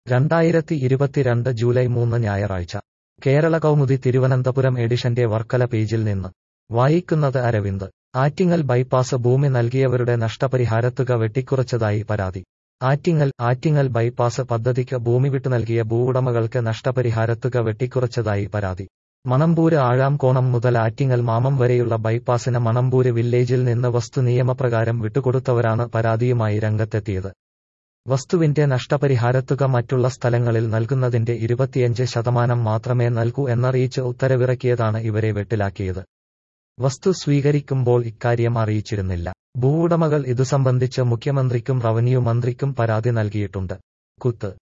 2022 July 3 ഞായറാഴ്ച കേരള കൗമുദി തിരുവനന്തപുരം എഡിഷന്റെ വർക്കല പേജിൽ നിന്ന് വായിക്കുന്നത് അരവിന്ദ്. ആറ്റിങ്ങൽ ബൈപ്പാസ് ഭൂമി നൽകിയവരുടെ നഷ്ടപരിഹാരത്തുക വെട്ടിക്കുറച്ചതായി പരാതി. ആറ്റിങ്ങൽ ബൈപ്പാസ് പദ്ധതിക്ക് ഭൂമി വിട്ടുനൽകിയ ഭൂവുടമകൾക്ക് നഷ്ടപരിഹാരത്തുക വെട്ടിക്കുറച്ചതായി പരാതി. മണമ്പൂര് ആഴാംകോണം മുതൽ ആറ്റിങ്ങൽ മാമം വരെയുള്ള ബൈപ്പാസിന് മണമ്പൂര് വില്ലേജിൽ നിന്ന് വസ്തു നിയമപ്രകാരം വിട്ടുകൊടുത്തവരാണ് പരാതിയുമായി രംഗത്തെത്തിയത്. വസ്തുവിന്റെ നഷ്ടപരിഹാരത്തുക മറ്റുള്ള സ്ഥലങ്ങളിൽ നൽകുന്നതിന്റെ 25% മാത്രമേ നൽകൂ എന്നറിയിച്ച് ഉത്തരവിറക്കിയതാണ് ഇവരെ വെട്ടിലാക്കിയത്. വസ്തു സ്വീകരിക്കുമ്പോൾ ഇക്കാര്യം അറിയിച്ചിരുന്നില്ല. ഭൂവുടമകൾ ഇതുസംബന്ധിച്ച് മുഖ്യമന്ത്രിക്കും റവന്യൂ മന്ത്രിക്കും പരാതി നൽകിയിട്ടുണ്ട്. കുത്ത്